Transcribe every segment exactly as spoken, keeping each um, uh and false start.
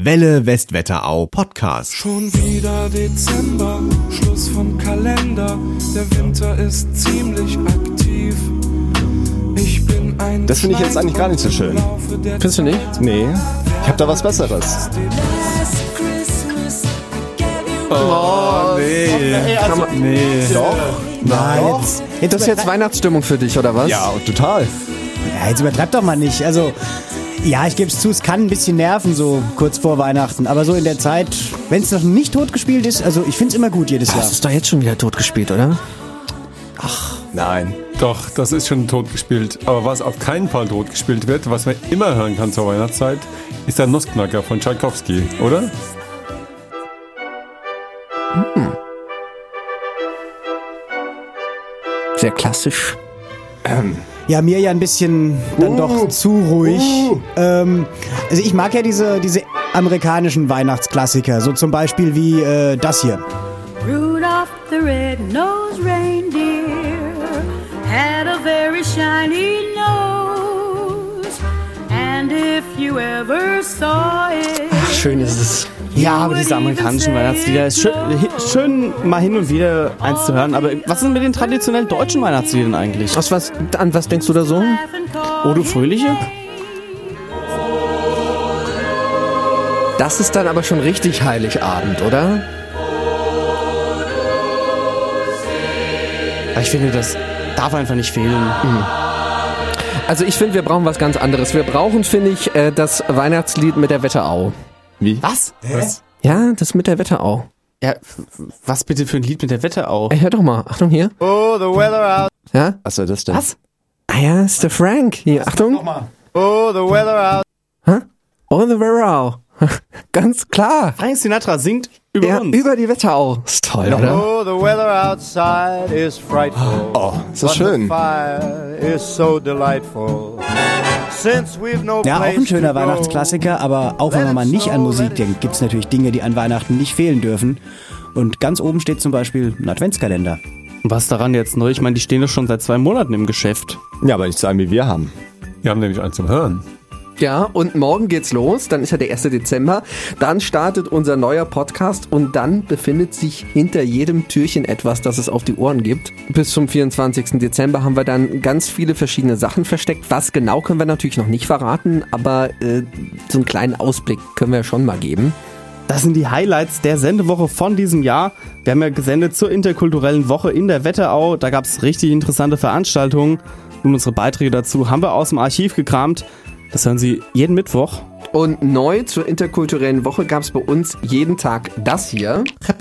Welle Westwetterau Podcast. Schon wieder Dezember, Schluss vom Kalender. Der Winter ist ziemlich aktiv. Ich bin ein Das finde ich jetzt eigentlich gar nicht so schön. Findest du nicht? Nee, ich habe da was Besseres. Oh, nee. Also, nee. Doch. Nein, Doch. jetzt, Ist jetzt, das jetzt Weihnachtsstimmung für dich, oder was? Ja, total. ja, jetzt übertreib doch mal nicht. Also, ja, ich gebe es zu, es kann ein bisschen nerven, so kurz vor Weihnachten. Aber so in der Zeit, wenn es noch nicht totgespielt ist, also ich finde es immer gut jedes Jahr. Das ist doch jetzt schon wieder totgespielt, oder? Nein. Doch, das ist schon totgespielt. Aber was auf keinen Fall totgespielt wird, was man immer hören kann zur Weihnachtszeit, ist der Nussknacker von Tschaikowski, oder? Hm. Sehr klassisch. Ähm. Ja, mir ja ein bisschen dann Uh, doch zu ruhig. uh. Ähm, also ich mag ja diese, diese amerikanischen Weihnachtsklassiker, so zum Beispiel wie äh, das hier. Rudolph the red-nosed reindeer had a very shiny nose, and if you ever saw it, Schön ist es. Ja, aber diese amerikanischen Weihnachtslieder ist schön, schön mal hin und wieder eins zu hören. Aber was ist mit den traditionellen deutschen Weihnachtsliedern eigentlich? Was, was, an was denkst du da so? O du Fröhliche? Das ist dann aber schon richtig Heiligabend, oder? Ich finde, das darf einfach nicht fehlen. Also ich finde, wir brauchen was ganz anderes. Wir brauchen, finde ich, äh, das Weihnachtslied mit der Wetterau. Wie? Was? Was? Ja, das mit der Wetterau. Ja, was bitte für ein Lied mit der Wetterau? Ey, hör doch mal. Achtung hier. Oh, the weather out. Ja? Was soll das denn? Was? Ah ja, ist der Frank. Hier, Achtung. Oh, the weather out. Hä? Oh, the Wetterau. Ganz klar. Frank Sinatra singt über Ja, uns. über die Wetterau. Ist toll, oder? Oh, the weather outside is frightful. Oh, ist das But schön. the fire is so delightful. Since we've no Ja, auch place ein schöner to go. Weihnachtsklassiker, aber auch wenn man mal nicht an Musik denkt, gibt es natürlich Dinge, die an Weihnachten nicht fehlen dürfen. Und ganz oben steht zum Beispiel ein Adventskalender. Was daran jetzt neu? Ich meine, die stehen doch schon seit zwei Monaten im Geschäft. Ja, aber nicht so einen, wie wir haben. Wir haben nämlich eins zum Hören. Ja, und morgen geht's los, dann ist ja der erste Dezember, dann startet unser neuer Podcast und dann befindet sich hinter jedem Türchen etwas, das es auf die Ohren gibt. Bis zum vierundzwanzigsten Dezember haben wir dann ganz viele verschiedene Sachen versteckt. Was genau können wir natürlich noch nicht verraten, aber äh, so einen kleinen Ausblick können wir schon mal geben. Das sind die Highlights der Sendewoche von diesem Jahr. Wir haben ja gesendet zur interkulturellen Woche in der Wetterau. Da gab es richtig interessante Veranstaltungen. Und unsere Beiträge dazu haben wir aus dem Archiv gekramt. Das hören Sie jeden Mittwoch. Und neu zur interkulturellen Woche gab's bei uns jeden Tag das hier.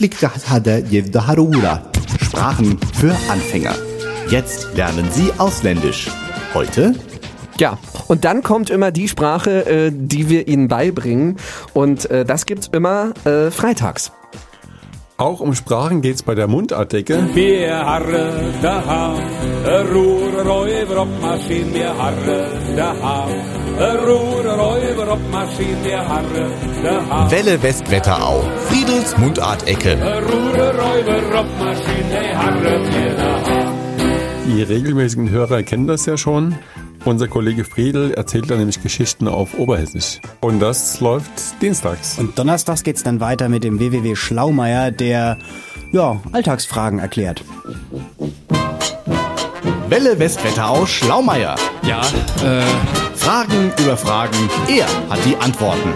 Sprachen für Anfänger. Jetzt lernen Sie Ausländisch. Heute Ja, und dann kommt immer die Sprache, äh, die wir Ihnen beibringen. Und äh, das gibt's immer äh, freitags. Auch um Sprachen geht's bei der Mundartdecke. Wir harren daheim, Ruhr, Räuber, ob Maschinen, wir harren daheim, Ruhr, Räuber, ob Maschinen, wir harren daheim, Welle Westwetterau. Friedels Mundartecke. Ruhr, Räuber, ob Maschinen, wir harren wir daheim. Die regelmäßigen Hörer kennen das ja schon. Unser Kollege Friedel erzählt da nämlich Geschichten auf Oberhessisch. Und das läuft dienstags. Und donnerstags geht's dann weiter mit dem W W W Schlaumeier, der ja, Alltagsfragen erklärt. Welle Westwetterau Schlaumeier. Ja, äh... Fragen über Fragen. Er hat die Antworten.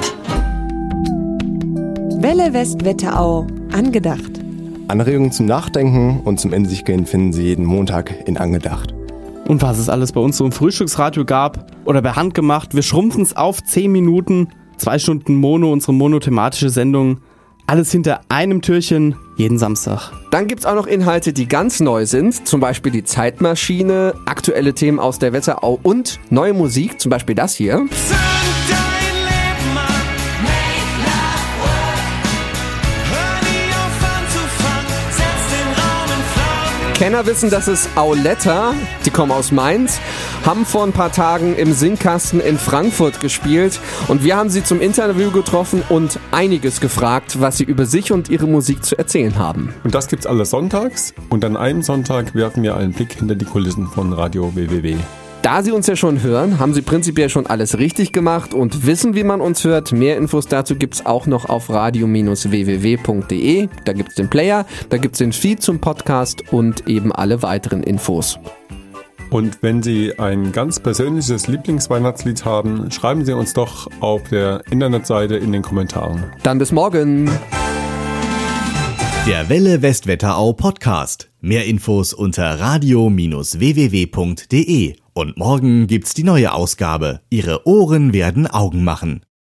Welle Westwetterau. Angedacht. Anregungen zum Nachdenken und zum In sich gehen finden Sie jeden Montag in Angedacht. Und was es alles bei uns so im Frühstücksradio gab oder per Hand gemacht. Wir schrumpfen es auf zehn Minuten, zwei Stunden Mono, unsere monothematische Sendung. Alles hinter einem Türchen, jeden Samstag. Dann gibt's auch noch Inhalte, die ganz neu sind. Zum Beispiel die Zeitmaschine, aktuelle Themen aus der Wetterau und neue Musik. Zum Beispiel das hier. Kenner wissen, dass es Auletta, die kommen aus Mainz, haben vor ein paar Tagen im Singkasten in Frankfurt gespielt und wir haben sie zum Interview getroffen und einiges gefragt, was sie über sich und ihre Musik zu erzählen haben. Und das gibt's alles sonntags und an einem Sonntag werfen wir einen Blick hinter die Kulissen von Radio W W W. Da Sie uns ja schon hören, haben Sie prinzipiell schon alles richtig gemacht und wissen, wie man uns hört. Mehr Infos dazu gibt's auch noch auf radio Bindestrich w w w punkt d e. Da gibt's den Player, da gibt's den Feed zum Podcast und eben alle weiteren Infos. Und wenn Sie ein ganz persönliches Lieblingsweihnachtslied haben, schreiben Sie uns doch auf der Internetseite in den Kommentaren. Dann bis morgen. Der Welle Westwetterau Podcast. Mehr Infos unter radio Bindestrich w w w punkt d e. Und morgen gibt's die neue Ausgabe. Ihre Ohren werden Augen machen.